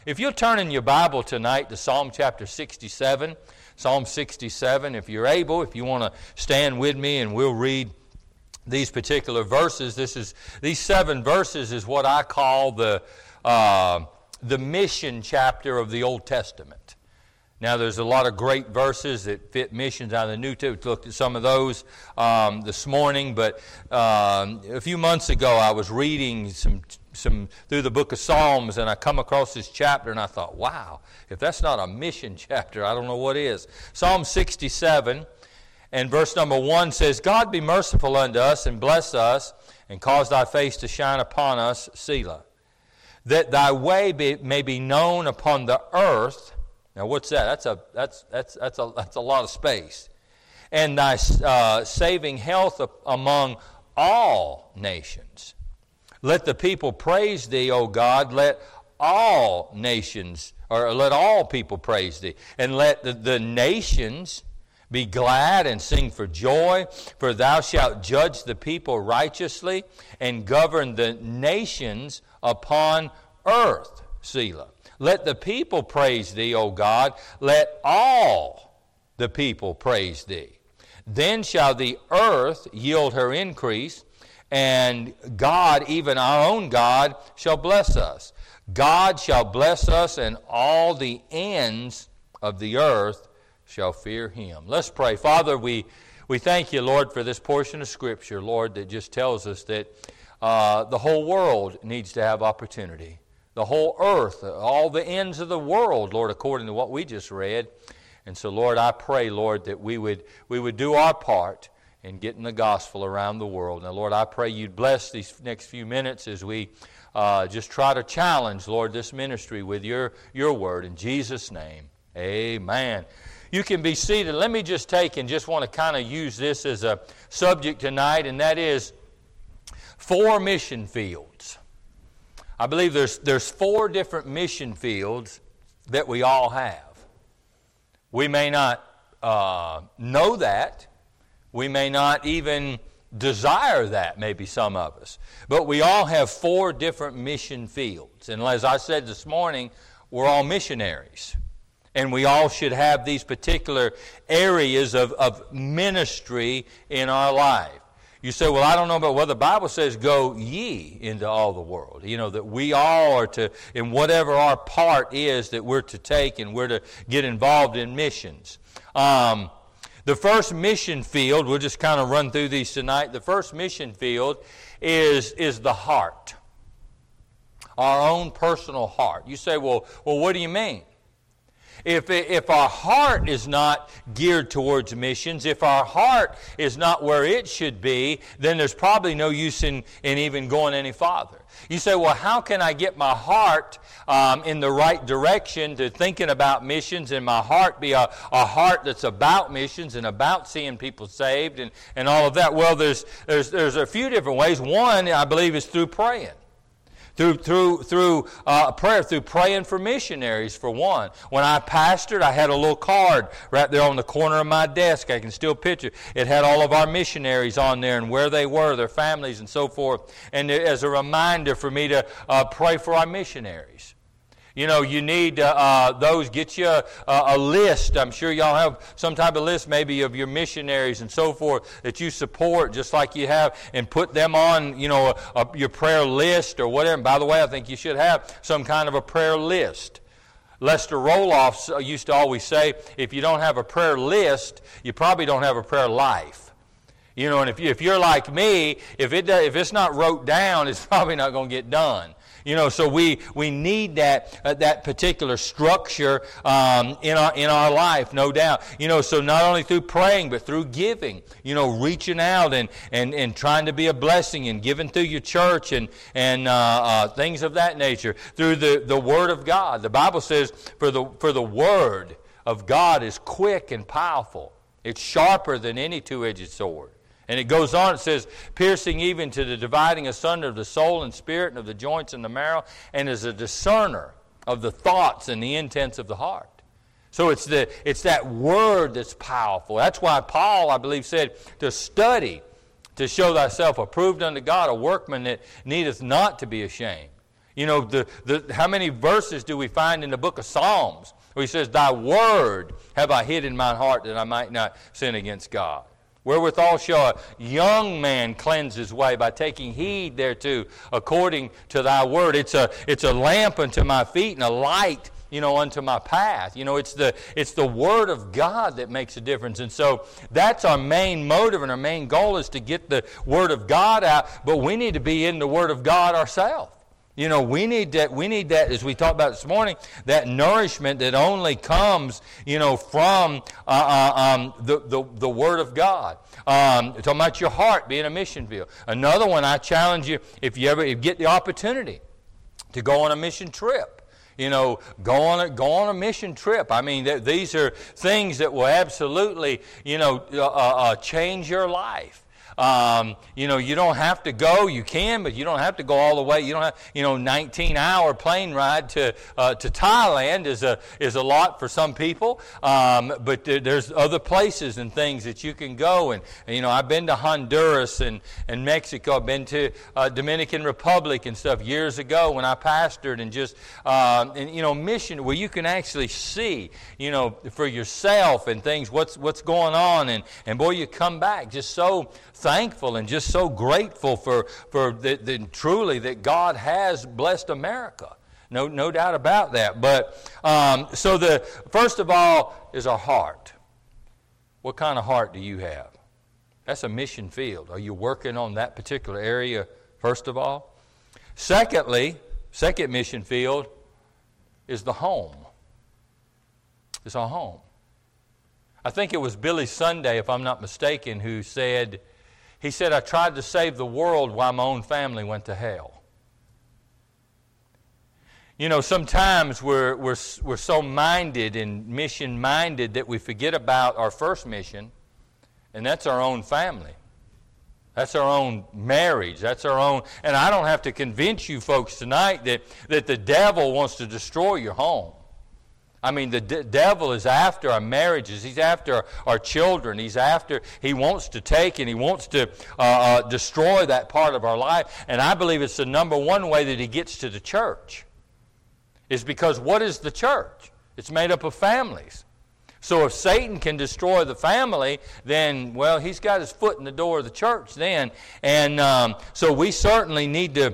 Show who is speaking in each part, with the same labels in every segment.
Speaker 1: If you'll turn in your Bible tonight to Psalm chapter 67, Psalm 67, if you're able, if you want to stand with me and we'll read these particular verses. These 7 verses is what I call the mission chapter of the Old Testament. Now, there's a lot of great verses that fit missions out of the New Testament. We looked at some of those this morning, but a few months ago I was reading some through the book of Psalms, and I come across this chapter, and I thought, wow, if that's not a mission chapter, I don't know what is. Psalm 67 and verse number 1 says, God be merciful unto us and bless us, and cause thy face to shine upon us, Selah. That thy way may be known upon the earth. Now, what's that? That's a lot of space. And thy saving health among all nations. Let the people praise thee, O God. Let all nations, or let all people praise thee. And let the nations be glad and sing for joy. For thou shalt judge the people righteously and govern the nations upon earth, Selah. Let the people praise thee, O God. Let all the people praise thee. Then shall the earth yield her increase, and God, even our own God, shall bless us. God shall bless us, and all the ends of the earth shall fear him. Let's pray. Father, we thank you, Lord, for this portion of Scripture, Lord, that just tells us that the whole world needs to have opportunity. The whole earth, all the ends of the world, Lord, according to what we just read. And so, Lord, I pray, Lord, that we would do our part in getting the gospel around the world. Now, Lord, I pray you'd bless these next few minutes as we just try to challenge, Lord, this ministry with your word. In Jesus' name, amen. You can be seated. Let me just take and just want to kind of use this as a subject tonight, and that is 4 mission fields. I believe there's 4 different mission fields that we all have. We may not know that. We may not even desire that, maybe some of us. But we all have 4 different mission fields. And as I said this morning, we're all missionaries. And we all should have these particular areas of ministry in our life. You say, well, I don't know about what the Bible says, go ye into all the world. You know, that we all are to, in whatever our part is that we're to take and we're to get involved in missions. The first mission field, we'll just kind of run through these tonight. The first mission field is the heart. Our own personal heart. You say, well, what do you mean? If our heart is not geared towards missions, if our heart is not where it should be, then there's probably no use in even going any farther. You say, well, how can I get my heart in the right direction to thinking about missions, and my heart be a heart that's about missions and about seeing people saved and all of that? Well, there's a few different ways. One, I believe, is through praying. Through prayer, through praying for missionaries, for one. When I pastored, I had a little card right there on the corner of my desk. I can still picture. It had all of our missionaries on there and where they were, their families, and so forth. And as a reminder for me to pray for our missionaries. You know, you need those, get you a list. I'm sure y'all have some type of list maybe of your missionaries and so forth that you support just like you have, and put them on, you know, your prayer list or whatever. And by the way, I think you should have some kind of a prayer list. Lester Roloff used to always say, if you don't have a prayer list, you probably don't have a prayer life. You know, and if you're like me, if it's not wrote down, it's probably not going to get done. You know, so we need that particular structure in our life, no doubt. You know, so not only through praying, but through giving. You know, reaching out and trying to be a blessing, and giving through your church and things of that nature. Through the Word of God, the Bible says, for the Word of God is quick and powerful. It's sharper than any two-edged sword. And it goes on, it says, piercing even to the dividing asunder of the soul and spirit and of the joints and the marrow, and is a discerner of the thoughts and the intents of the heart. So it's that word that's powerful. That's why Paul, I believe, said to study, to show thyself approved unto God, a workman that needeth not to be ashamed. You know, how many verses do we find in the book of Psalms where he says, Thy word have I hid in mine heart that I might not sin against God? Wherewithal shall a young man cleanse his way by taking heed thereto according to thy word. It's a lamp unto my feet and a light, unto my path. It's the word of God that makes a difference. And so that's our main motive and our main goal is to get the word of God out, but we need to be in the word of God ourselves. We need that, as we talked about this morning, that nourishment that only comes, from the Word of God. Talking about your heart being a mission field. Another one, I challenge you, if you get the opportunity to go on a mission trip. Go on a mission trip. I mean, these are things that will absolutely, change your life. You don't have to go. You can, but you don't have to go all the way. You don't have, 19-hour plane ride to Thailand is a lot for some people. But there's other places and things that you can go. And I've been to Honduras and Mexico. I've been to Dominican Republic and stuff years ago when I pastored and just mission where you can actually see for yourself and things what's going on and boy, you come back just so thankful and just so grateful for truly that God has blessed America. No doubt about that. But so the first of all is our heart. What kind of heart do you have? That's a mission field. Are you working on that particular area first of all? Secondly, second mission field is the home. It's our home. I think it was Billy Sunday, if I'm not mistaken, who said, I tried to save the world while my own family went to hell. Sometimes we're so minded and mission-minded that we forget about our first mission, and that's our own family. That's our own marriage. That's our own, and I don't have to convince you folks tonight that the devil wants to destroy your home. I mean, the devil is after our marriages. He's after our children. He wants to take and he wants to destroy that part of our life. And I believe it's the number one way that he gets to the church. Is because what is the church? It's made up of families. So if Satan can destroy the family, then, well, he's got his foot in the door of the church then. And so we certainly need to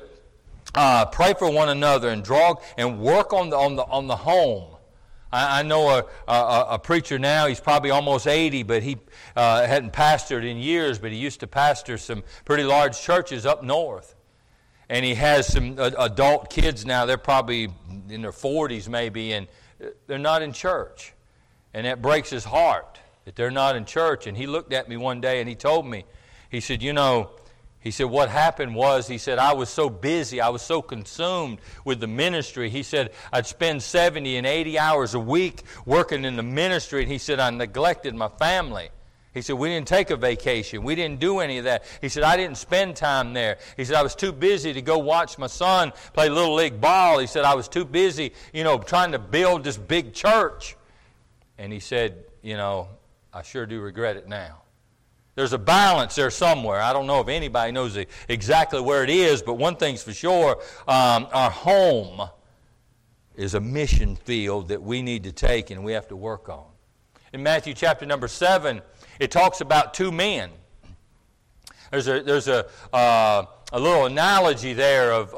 Speaker 1: pray for one another and draw and work on the home. I know a preacher now, he's probably almost 80, but he hadn't pastored in years, but he used to pastor some pretty large churches up north. And he has some adult kids now, they're probably in their 40s maybe, and they're not in church. And that breaks his heart that they're not in church. And he looked at me one day and he told me, he said, what happened was, he said, I was so busy, I was so consumed with the ministry. He said, I'd spend 70 and 80 hours a week working in the ministry, and he said, I neglected my family. He said, we didn't take a vacation. We didn't do any of that. He said, I didn't spend time there. He said, I was too busy to go watch my son play Little League ball. He said, I was too busy, trying to build this big church. And he said, I sure do regret it now. There's a balance there somewhere. I don't know if anybody knows exactly where it is, but one thing's for sure, our home is a mission field that we need to take and we have to work on. In Matthew chapter number 7, it talks about two men. There's a little analogy there of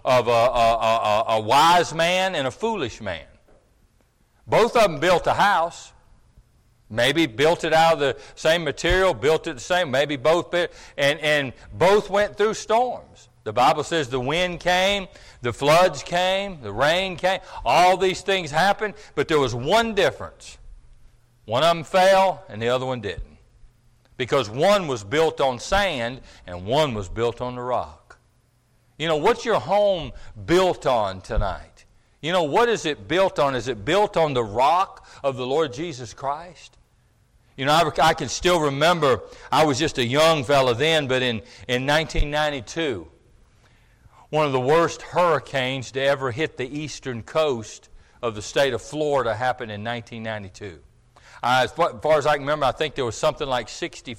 Speaker 1: a wise man and a foolish man. Both of them built a house. Maybe built it out of the same material, built it the same, maybe both, and both went through storms. The Bible says the wind came, the floods came, the rain came, all these things happened, but there was one difference. One of them fell and the other one didn't. Because one was built on sand and one was built on the rock. What's your home built on tonight? What is it built on? Is it built on the rock of the Lord Jesus Christ? I can still remember, I was just a young fella then, but in 1992, one of the worst hurricanes to ever hit the eastern coast of the state of Florida happened in 1992. As far as I can remember, I think there was something like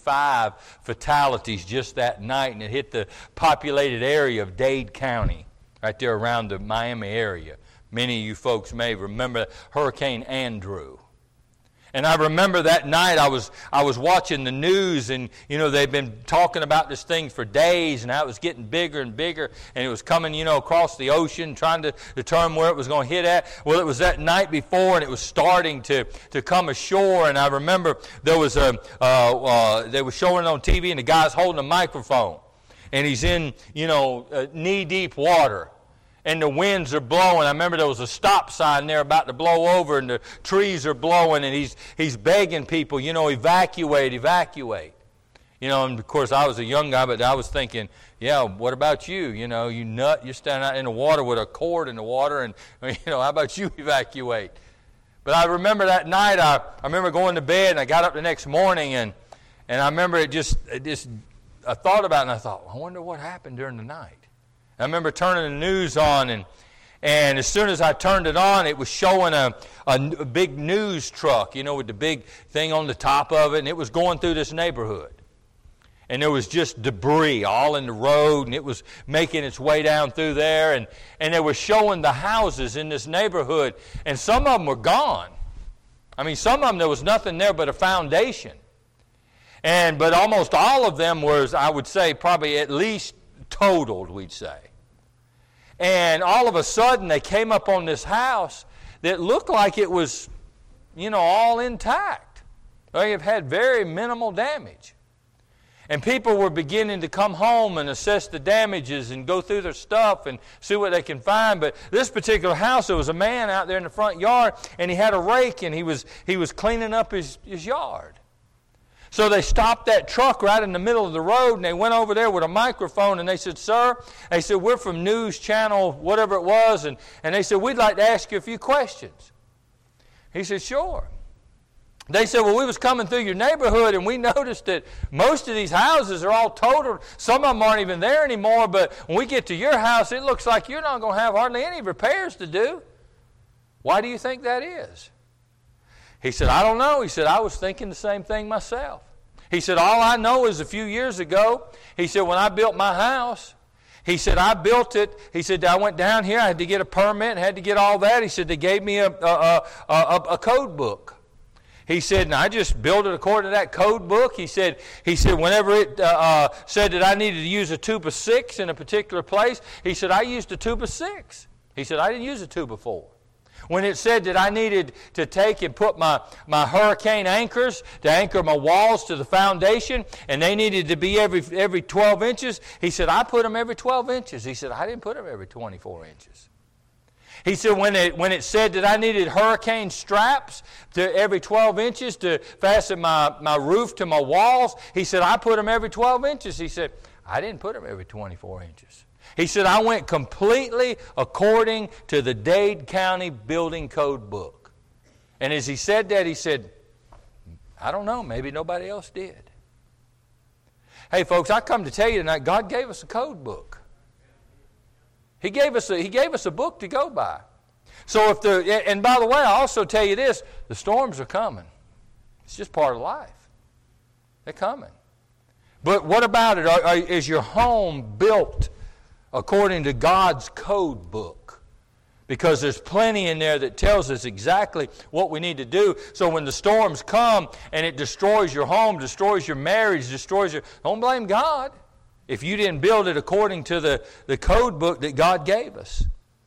Speaker 1: 65 fatalities just that night, and it hit the populated area of Dade County. right there around the Miami area. Many of you folks may remember Hurricane Andrew. And I remember that night I was watching the news, and they've been talking about this thing for days, and how it was getting bigger and bigger, and it was coming across the ocean, trying to determine where it was going to hit at. Well, it was that night before, and it was starting to come ashore. And I remember they were showing it on TV, and the guy's holding a microphone, and he's in knee-deep water. And the winds are blowing. I remember there was a stop sign there about to blow over, and the trees are blowing, and he's begging people, evacuate. And of course I was a young guy, but I was thinking, yeah, what about you? You nut, you're standing out in the water with a cord in the water, and how about you evacuate? But I remember that night, I remember going to bed, and I got up the next morning, and I remember I thought about it, and I thought, I wonder what happened during the night. I remember turning the news on, and as soon as I turned it on, it was showing a big news truck, with the big thing on the top of it, and it was going through this neighborhood. And there was just debris all in the road, and it was making its way down through there, and they were showing the houses in this neighborhood, and some of them were gone. I mean, some of them there was nothing there but a foundation. But almost all of them was, I would say, probably at least totaled, we'd say. And all of a sudden, they came up on this house that looked like it was, all intact. They have had very minimal damage. And people were beginning to come home and assess the damages and go through their stuff and see what they can find. But this particular house, there was a man out there in the front yard, and he had a rake, and he was cleaning up his yard. So they stopped that truck right in the middle of the road, and they went over there with a microphone, and they said, "Sir," they said, "we're from News Channel, whatever it was," and they said, "We'd like to ask you a few questions." He said, "Sure." They said, "Well, we was coming through your neighborhood, and we noticed that most of these houses are all totaled. Some of them aren't even there anymore, but when we get to your house, it looks like you're not going to have hardly any repairs to do. Why do you think that is?" He said, "I don't know." He said, "I was thinking the same thing myself." He said, "All I know is a few years ago," he said, "when I built my house," he said, "I built it." He said, "I went down here, I had to get a permit and had to get all that." He said, "They gave me a code book." He said, "And I just built it according to that code book." He said, "Whenever it said that I needed to use a tube of 6 in a particular place," he said, "I used a tube of 6. He said, "I didn't use a tube of 4. When it said that I needed to take and put my hurricane anchors to anchor my walls to the foundation, and they needed to be every 12 inches, he said, I put them every 12 inches. He said, I didn't put them every 24 inches. He said, when it said that I needed hurricane straps to every 12 inches to fasten my roof to my walls, he said, I put them every 12 inches. He said, I didn't put them every 24 inches. He said, I went completely according to the Dade County Building Code book. And as he said that, he said, I don't know, maybe nobody else did. Hey, folks, I come to tell you tonight, God gave us a code book. He gave us a book to go by. So and by the way, I also tell you this, the storms are coming. It's just part of life. They're coming. But what about it? Is your home built according to God's code book? Because there's plenty in there that tells us exactly what we need to do. So when the storms come and it destroys your home, destroys your marriage, don't blame God if you didn't build it according to the code book that God gave us.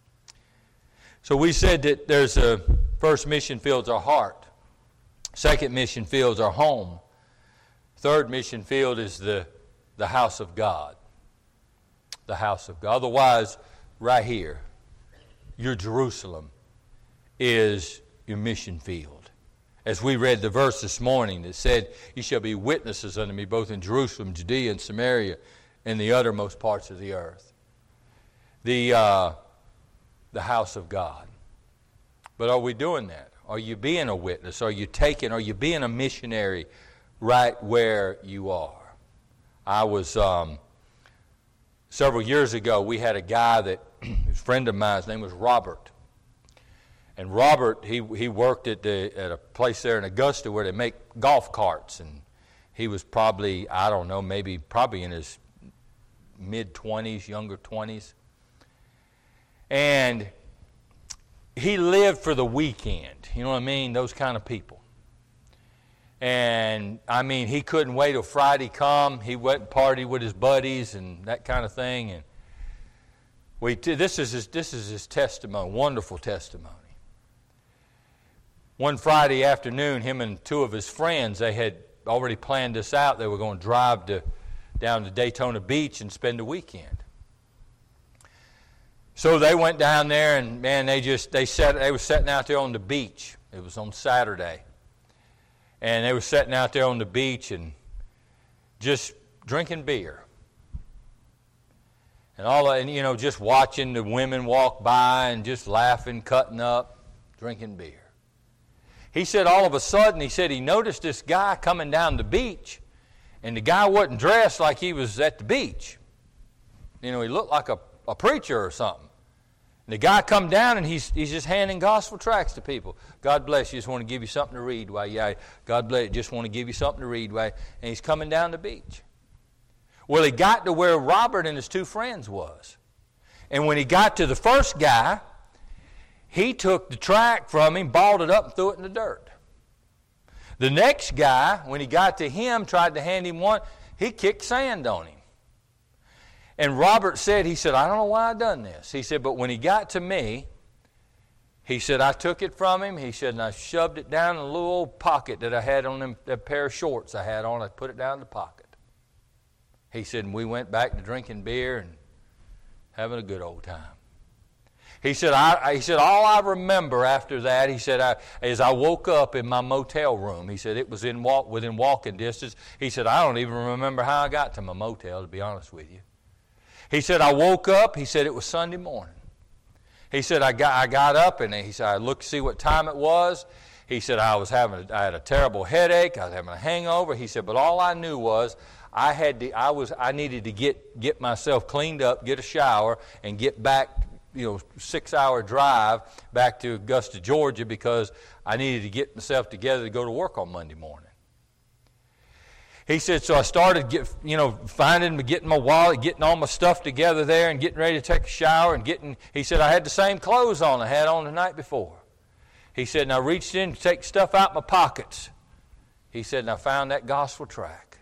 Speaker 1: So we said that there's a first mission field's our heart. Second mission field's our home. Third mission field is the house of God. The house of God. Otherwise, right here, your Jerusalem is your mission field. As we read the verse this morning that said, you shall be witnesses unto me both in Jerusalem, Judea, and Samaria, and the uttermost parts of the earth. The house of God. But are we doing that? Are you being a witness? Are you being a missionary right where you are? I was, several years ago, we had a guy that, a friend of mine, his name was Robert. And Robert, he worked at a place there in Augusta where they make golf carts. And he was probably, I don't know, probably in his mid-20s, younger 20s. And he lived for the weekend. You know what I mean? Those kind of people. And, I mean, he couldn't wait till Friday come. He went and party with his buddies and that kind of thing. And this is his testimony, wonderful testimony. One Friday afternoon, him and two of his friends, they had already planned this out. They were going to drive down to Daytona Beach and spend the weekend. So they went down there, and man, they were sitting out there on the beach. It was on Saturday, and they were sitting out there on the beach and just drinking beer, and just watching the women walk by and just laughing, cutting up, drinking beer. He said all of a sudden, he noticed this guy coming down the beach, and the guy wasn't dressed like he was at the beach. He looked like a preacher or something. And the guy come down, and he's just handing gospel tracts to people. God bless you, just want to give you something to read. God bless you, just want to give you something to read. And he's coming down the beach. Well, he got to where Robert and his two friends was. And when he got to the first guy, he took the tract from him, balled it up, and threw it in the dirt. The next guy, when he got to him, tried to hand him one, he kicked sand on him. And Robert said, I don't know why I done this. He said, but when he got to me, he said, I took it from him. He said, and I shoved it down in a little old pocket that I had on that pair of shorts I had on. I put it down in the pocket. He said, and we went back to drinking beer and having a good old time. He said, all I remember after that, he said, is I woke up in my motel room. He said, it was within walking distance. He said, I don't even remember how I got to my motel, to be honest with you. He said, I woke up. He said, it was Sunday morning. He said, I got up, and he said, I looked to see what time it was. He said, I had a terrible headache. I was having a hangover. He said, but all I knew was I needed to get myself cleaned up, get a shower, and get back, 6-hour drive back to Augusta, Georgia, because I needed to get myself together to go to work on Monday morning. He said, so I started getting my wallet, getting all my stuff together there, and getting ready to take a shower, he said, I had the same clothes on I had on the night before. He said, and I reached in to take stuff out of my pockets. He said, and I found that gospel tract.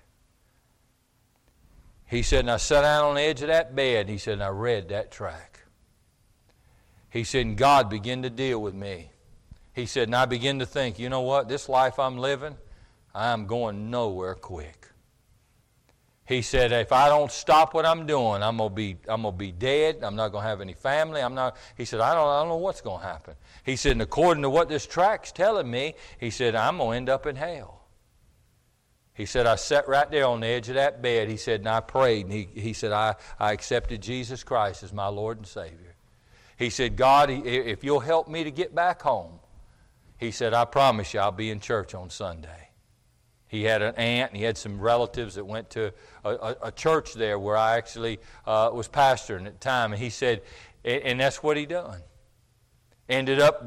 Speaker 1: He said, and I sat down on the edge of that bed. He said, and I read that tract. He said, and God began to deal with me. He said, and I began to think, you know what, this life I'm living, I'm going nowhere quick. He said, if I don't stop what I'm doing, I'm gonna be dead. I'm not gonna have any family. He said, I don't know what's gonna happen. He said, and according to what this tract's telling me, he said, I'm gonna end up in hell. He said, I sat right there on the edge of that bed. He said, and I prayed. And he said, I accepted Jesus Christ as my Lord and Savior. He said, God, if you'll help me to get back home, he said, I promise you I'll be in church on Sunday. He had an aunt, and he had some relatives that went to a church there where I actually was pastoring at the time. And he said, and that's what he done. Ended up,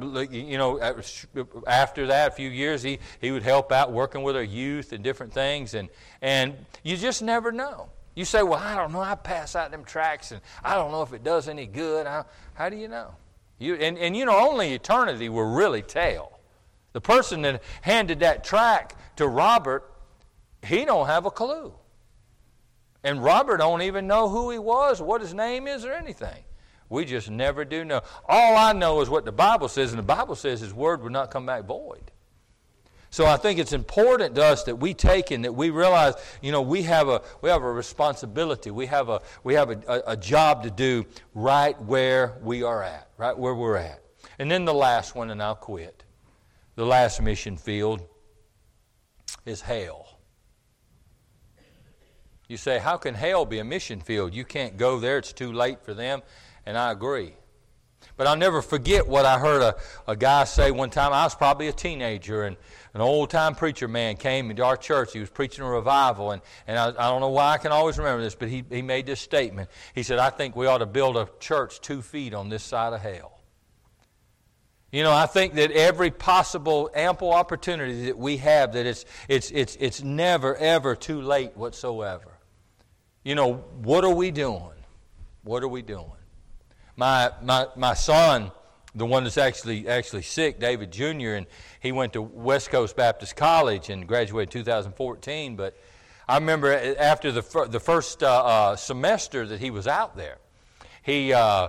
Speaker 1: after that, a few years, he would help out working with our youth and different things. And you just never know. You say, well, I don't know. I pass out them tracts, and I don't know if it does any good. How do you know? Only eternity will really tell. The person that handed that tract to Robert, he don't have a clue. And Robert don't even know who he was, what his name is, or anything. We just never do know. All I know is what the Bible says, and the Bible says his word will not come back void. So I think it's important to us that we take and that we realize, we have a responsibility. We have a job to do right where we are at, right where we're at. And then the last one, and I'll quit. The last mission field is hell. You say, how can hell be a mission field? You can't go there. It's too late for them. And I agree. But I'll never forget what I heard a guy say one time. I was probably a teenager, and an old-time preacher man came into our church. He was preaching a revival, and I don't know why I can always remember this, but he made this statement. He said, I think we ought to build a church 2 feet on this side of hell. I think that every possible ample opportunity that we have, that it's never, ever too late whatsoever. What are we doing? What are we doing? My son, the one that's actually sick, David Jr., and he went to West Coast Baptist College and graduated in 2014. But I remember after the first semester that he was out there, he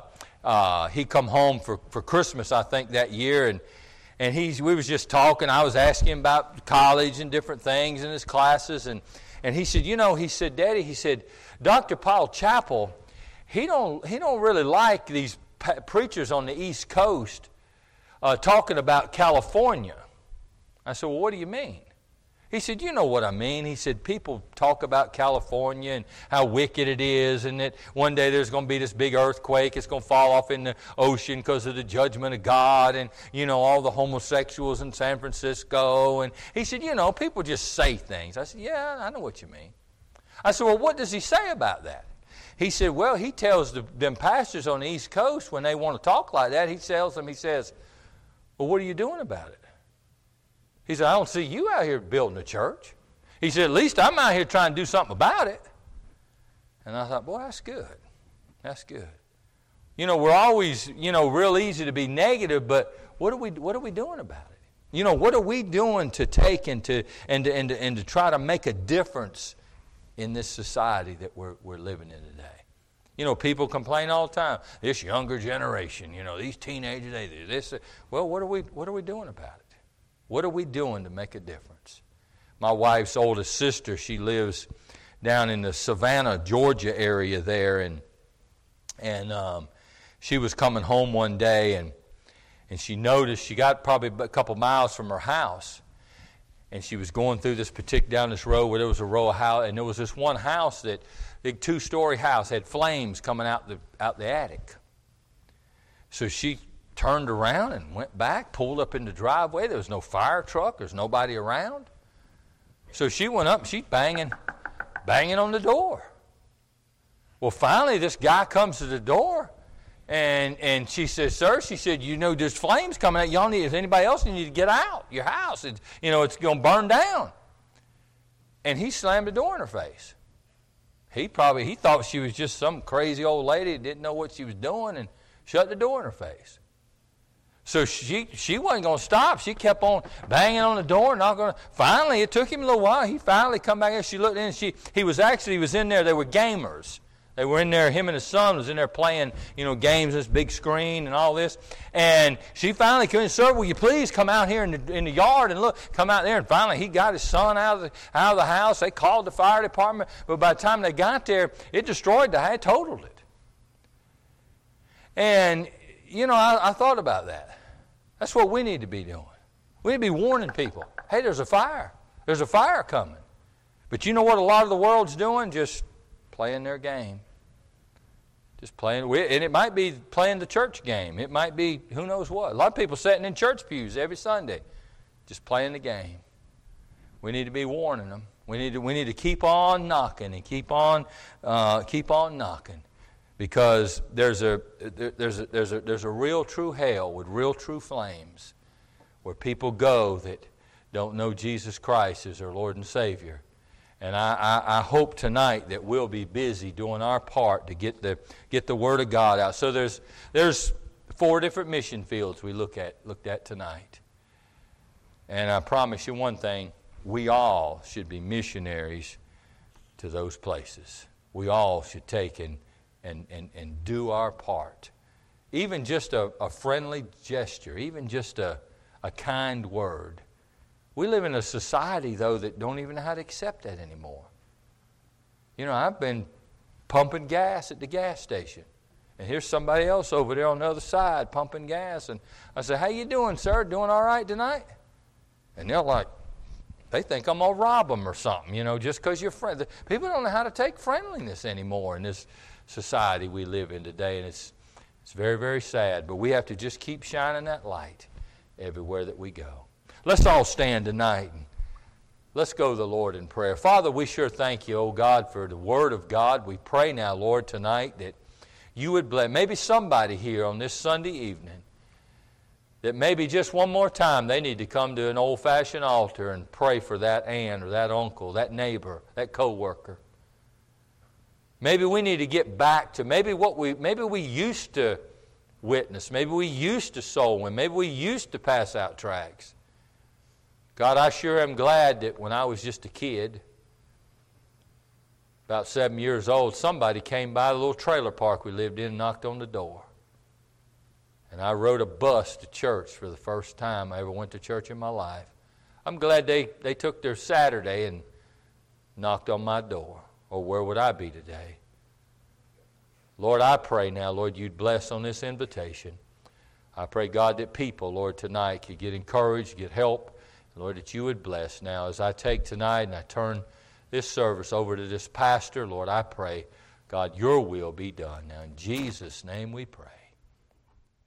Speaker 1: come home for Christmas, I think, that year, and we was just talking. I was asking him about college and different things in his classes, and he said, he said, Daddy, he said, Dr. Paul Chappell, he don't really like these preachers on the East Coast talking about California. I said, well, what do you mean? He said, you know what I mean. He said, people talk about California and how wicked it is, and that one day there's going to be this big earthquake. It's going to fall off in the ocean because of the judgment of God, and, all the homosexuals in San Francisco. And he said, people just say things. I said, yeah, I know what you mean. I said, well, what does he say about that? He said, well, he tells them pastors on the East Coast when they want to talk like that, he says, well, what are you doing about it? He said, I don't see you out here building a church. He said, at least I'm out here trying to do something about it. And I thought, boy, that's good. That's good. We're always, real easy to be negative, but what are we doing about it? What are we doing to take and to try to make a difference in this society that we're living in today? People complain all the time. This younger generation, these teenagers, they do this. Well, what are we doing about it? What are we doing to make a difference? My wife's oldest sister, she lives down in the Savannah, Georgia area there, and she was coming home one day, and she noticed she got probably a couple miles from her house, and she was going through down this road where there was a row of houses, and there was this one house big 2-story house, had flames coming out the attic. So she turned around and went back, pulled up in the driveway. There was no fire truck. There's nobody around. So she went up and she's banging on the door. Well, finally this guy comes to the door, and she says, sir, she said, there's flames coming out. Y'all need, if anybody else, you need to get out. Your house, it's going to burn down. And he slammed the door in her face. He thought she was just some crazy old lady that didn't know what she was doing, and shut the door in her face. So she wasn't going to stop. She kept on banging on the door, Finally, it took him a little while. He finally come back in. She looked in. He was in there. They were gamers. They were in there. Him and his son was in there playing, games, this big screen and all this. And she finally came in, sir, will you please come out here in the yard and look? Come out there. And finally, he got his son out of the house. They called the fire department. But by the time they got there, it destroyed the house. It totaled it. And I thought about that. That's what we need to be doing. We need to be warning people. Hey, there's a fire. There's a fire coming. But you know what a lot of the world's doing? Just playing their game. Just playing. And it might be playing the church game. It might be who knows what. A lot of people sitting in church pews every Sunday just playing the game. We need to be warning them. We need to keep on knocking and keep on knocking. Because there's a real true hell with real true flames where people go that don't know Jesus Christ as their Lord and Savior. And I hope tonight that we'll be busy doing our part to get the Word of God out. So there's 4 different mission fields we looked at tonight. And I promise you one thing, we all should be missionaries to those places. We all should take and do our part. Even just a friendly gesture, even just a kind word. We live in a society, though, that don't even know how to accept that anymore. I've been pumping gas at the gas station, and here's somebody else over there on the other side pumping gas, and I say, how you doing, sir? Doing all right tonight? And they're like, they think I'm going to rob them or something, just because you're friendly. People don't know how to take friendliness anymore in this society we live in today, and it's very, very sad. But we have to just keep shining that light everywhere that we go. Let's all stand tonight, and let's go to the Lord in prayer. Father, we sure thank you, oh God, for the Word of God. We pray now, Lord, tonight that you would bless. Maybe somebody here on this Sunday evening that maybe just one more time they need to come to an old-fashioned altar and pray for that aunt or that uncle, that neighbor, that co-worker. Maybe we need to get back to maybe we used to witness. Maybe we used to soul win. Maybe we used to pass out tracts. God, I sure am glad that when I was just a kid, about 7 years old, somebody came by the little trailer park we lived in and knocked on the door. And I rode a bus to church for the first time I ever went to church in my life. I'm glad they took their Saturday and knocked on my door. Or where would I be today? Lord, I pray now, Lord, you'd bless on this invitation. I pray, God, that people, Lord, tonight could get encouraged, get help. Lord, that you would bless. Now, as I take tonight and I turn this service over to this pastor, Lord, I pray, God, your will be done. Now, in Jesus' name we pray.